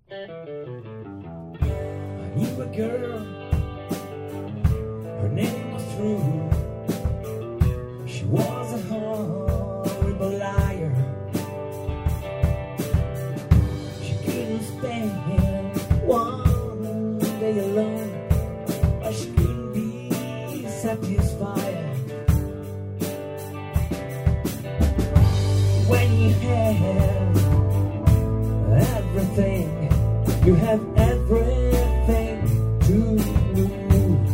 I knew a girl, her name was True. She was a horrible liar. She couldn't stand one day alone, or she couldn't be satisfied. When you have everything, you have everything to lose.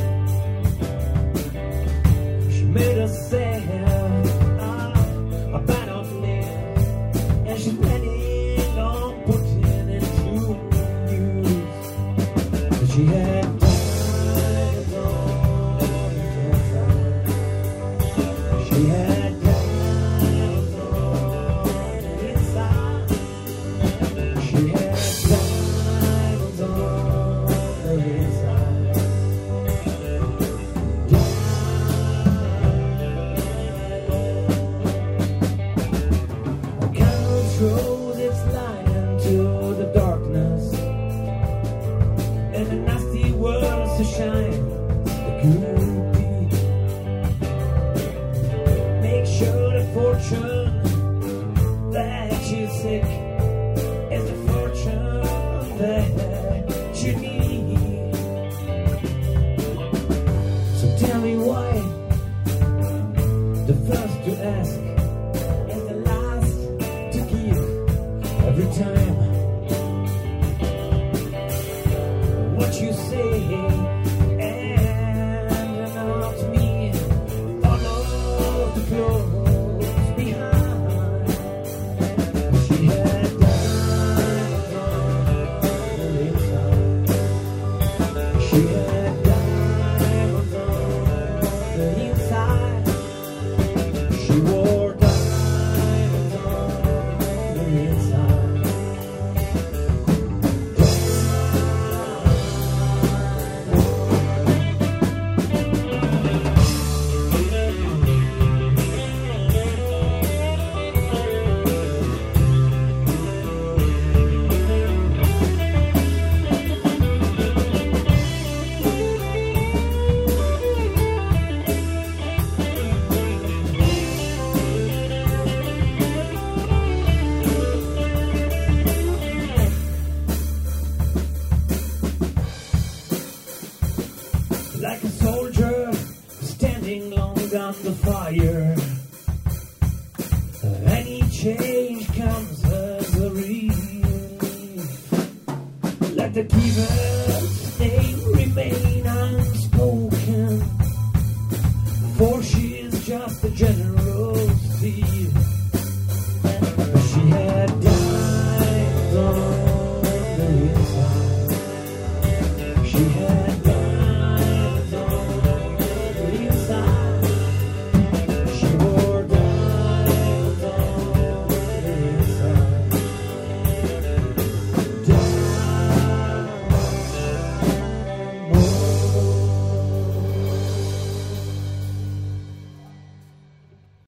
She made herself a battlefield, and she's planning on putting it to use. But she had diamonds on her inside. She had diamonds on her inside. She had diamonds on her inside. A candle throws its light into the darkness, and a nasty world to shine the good deed. Make sure the fortune that you seek is the fortune that you need. So tell me why the first to ask is the last to give. Every time what you say and not me, follow the clothes behind. She had diamonds on her inside. She had diamonds on her inside. She wore diamonds on her inside. Like a soldier standing long on the fire, any change comes as a relief. Let the giver stay remain.